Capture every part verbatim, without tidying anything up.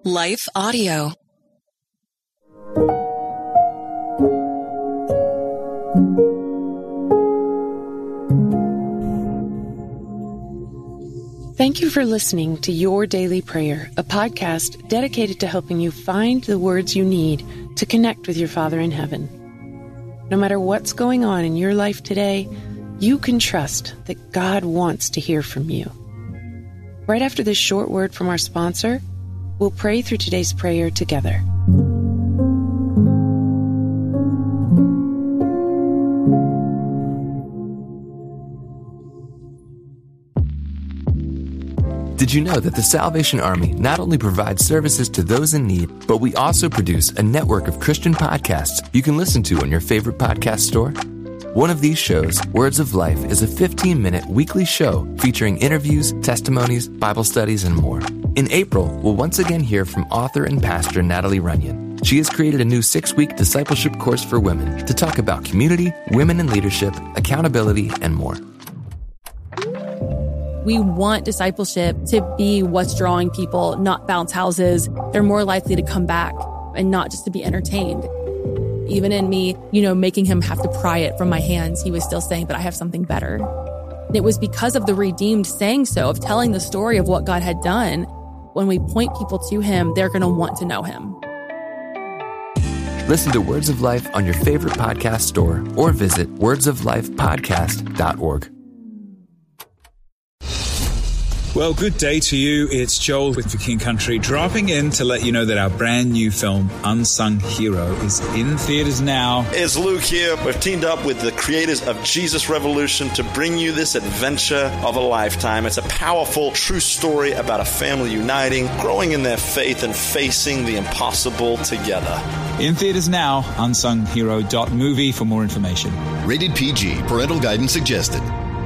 Life Audio. Thank you for listening to Your Daily Prayer, a podcast dedicated to helping you find the words you need to connect with your Father in heaven. No matter what's going on in your life today, you can trust that God wants to hear from you. Right after this short word from our sponsor, we'll pray through today's prayer together. Did you know that the Salvation Army not only provides services to those in need, but we also produce a network of Christian podcasts you can listen to on your favorite podcast store? One of these shows, Words of Life, is a fifteen-minute weekly show featuring interviews, testimonies, Bible studies, and more. In April, we'll once again hear from author and pastor Natalie Runyon. She has created a new six-week discipleship course for women to talk about community, women in leadership, accountability, and more. We want discipleship to be what's drawing people, not bounce houses. They're more likely to come back and not just to be entertained. Even in me, you know, making him have to pry it from my hands, he was still saying, but I have something better. And it was because of the redeemed saying so, of telling the story of what God had done. When we point people to him, they're going to want to know him. Listen to Words of Life on your favorite podcast store or visit words of life podcast dot org. Well, good day to you. It's Joel with The King Country, dropping in to let you know that our brand new film, Unsung Hero, is in theaters now. It's Luke here. We've teamed up with the creators of Jesus Revolution to bring you this adventure of a lifetime. It's a powerful, true story about a family uniting, growing in their faith, and facing the impossible together. In theaters now, unsung hero dot movie for more information. Rated P G. Parental guidance suggested.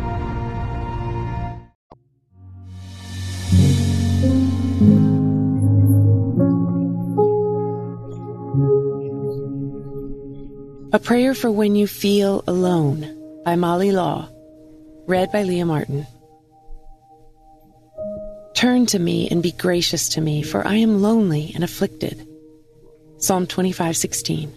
A Prayer for When You Feel Alone by Molly Law, read by Leah Martin. Turn to me and be gracious to me, for I am lonely and afflicted. Psalm twenty-five sixteen.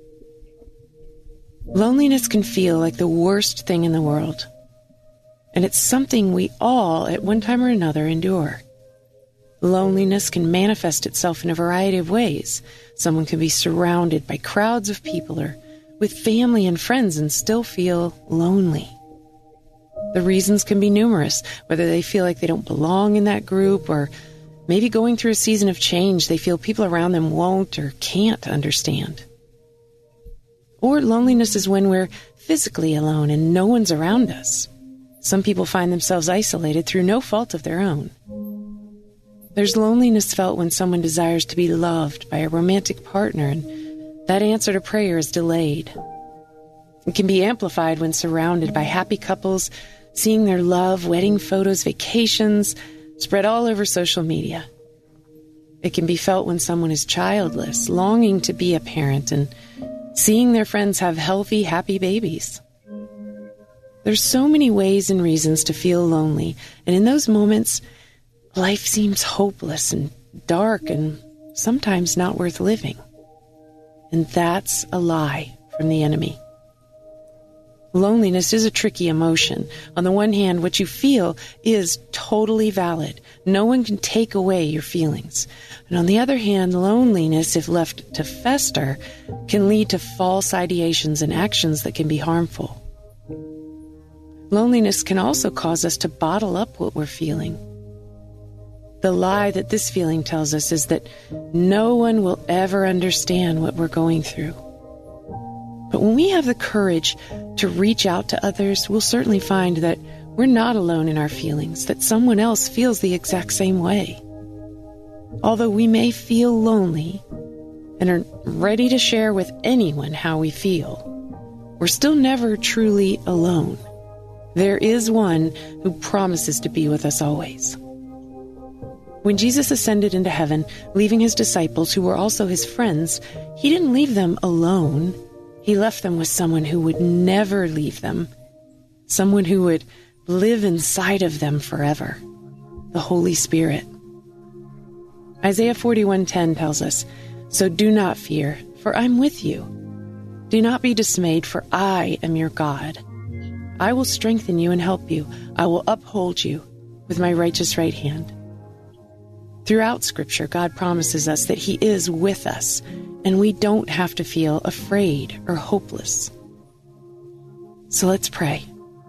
Loneliness can feel like the worst thing in the world, and it's something we all, at one time or another, endure. Loneliness can manifest itself in a variety of ways. Someone can be surrounded by crowds of people or with family and friends and still feel lonely. The reasons can be numerous, whether they feel like they don't belong in that group, or maybe going through a season of change they feel people around them won't or can't understand. Or loneliness is when we're physically alone and no one's around us. Some people find themselves isolated through no fault of their own. There's loneliness felt when someone desires to be loved by a romantic partner and that answer to prayer is delayed. It can be amplified when surrounded by happy couples, seeing their love, wedding photos, vacations, spread all over social media. It can be felt when someone is childless, longing to be a parent, and seeing their friends have healthy, happy babies. There's so many ways and reasons to feel lonely, and in those moments, life seems hopeless and dark and sometimes not worth living. And that's a lie from the enemy. Loneliness is a tricky emotion. On the one hand, what you feel is totally valid. No one can take away your feelings. And on the other hand, loneliness, if left to fester, can lead to false ideations and actions that can be harmful. Loneliness can also cause us to bottle up what we're feeling. The lie that this feeling tells us is that no one will ever understand what we're going through. But when we have the courage to reach out to others, we'll certainly find that we're not alone in our feelings, that someone else feels the exact same way. Although we may feel lonely and are ready to share with anyone how we feel, we're still never truly alone. There is one who promises to be with us always. When Jesus ascended into heaven, leaving his disciples, who were also his friends, he didn't leave them alone. He left them with someone who would never leave them, someone who would live inside of them forever, the Holy Spirit. Isaiah forty-one ten tells us, "So do not fear, for I'm with you. Do not be dismayed, for I am your God. I will strengthen you and help you. I will uphold you with my righteous right hand." Throughout Scripture, God promises us that He is with us, and we don't have to feel afraid or hopeless. So let's pray.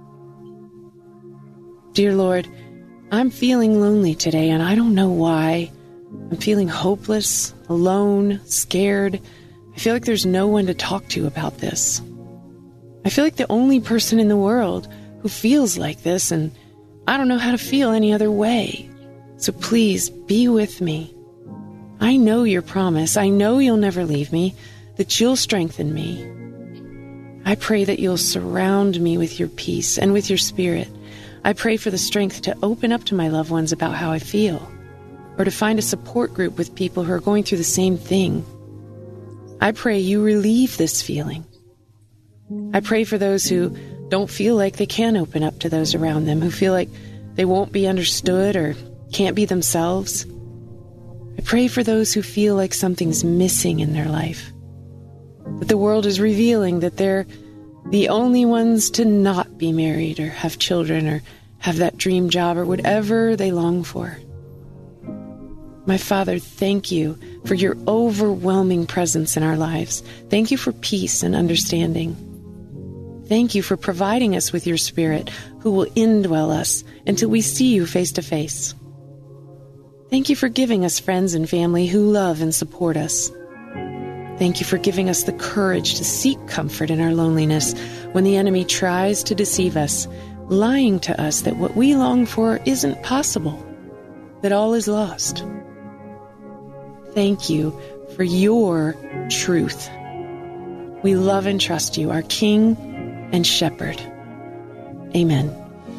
Dear Lord, I'm feeling lonely today, and I don't know why. I'm feeling hopeless, alone, scared. I feel like there's no one to talk to about this. I feel like the only person in the world who feels like this, and I don't know how to feel any other way. So please be with me. I know your promise. I know you'll never leave me, that you'll strengthen me. I pray that you'll surround me with your peace and with your spirit. I pray for the strength to open up to my loved ones about how I feel, or to find a support group with people who are going through the same thing. I pray you relieve this feeling. I pray for those who don't feel like they can open up to those around them, who feel like they won't be understood or can't be themselves. I pray for those who feel like something's missing in their life, that the world is revealing that they're the only ones to not be married or have children or have that dream job or whatever they long for. My Father, thank you for your overwhelming presence in our lives. Thank you for peace and understanding. Thank you for providing us with your Spirit, who will indwell us until we see you face to face. Thank you for giving us friends and family who love and support us. Thank you for giving us the courage to seek comfort in our loneliness when the enemy tries to deceive us, lying to us that what we long for isn't possible, that all is lost. Thank you for your truth. We love and trust you, our King and Shepherd. Amen.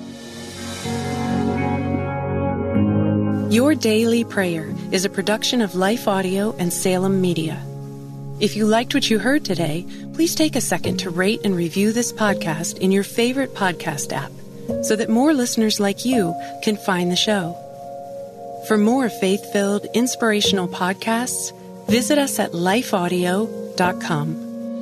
Your Daily Prayer is a production of Life Audio and Salem Media. If you liked what you heard today, please take a second to rate and review this podcast in your favorite podcast app so that more listeners like you can find the show. For more faith-filled, inspirational podcasts, visit us at life audio dot com.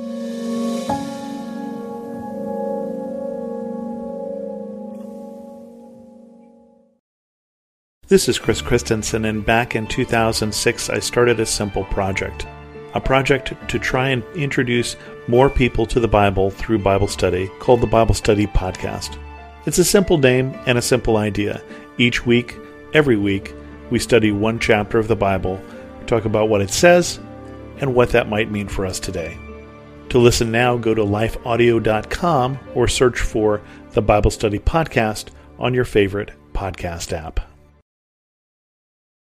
This is Chris Christensen, and back in two thousand six, I started a simple project. A project to try and introduce more people to the Bible through Bible study called the Bible Study Podcast. It's a simple name and a simple idea. Each week, every week, we study one chapter of the Bible, talk about what it says, and what that might mean for us today. To listen now, go to life audio dot com or search for the Bible Study Podcast on your favorite podcast app.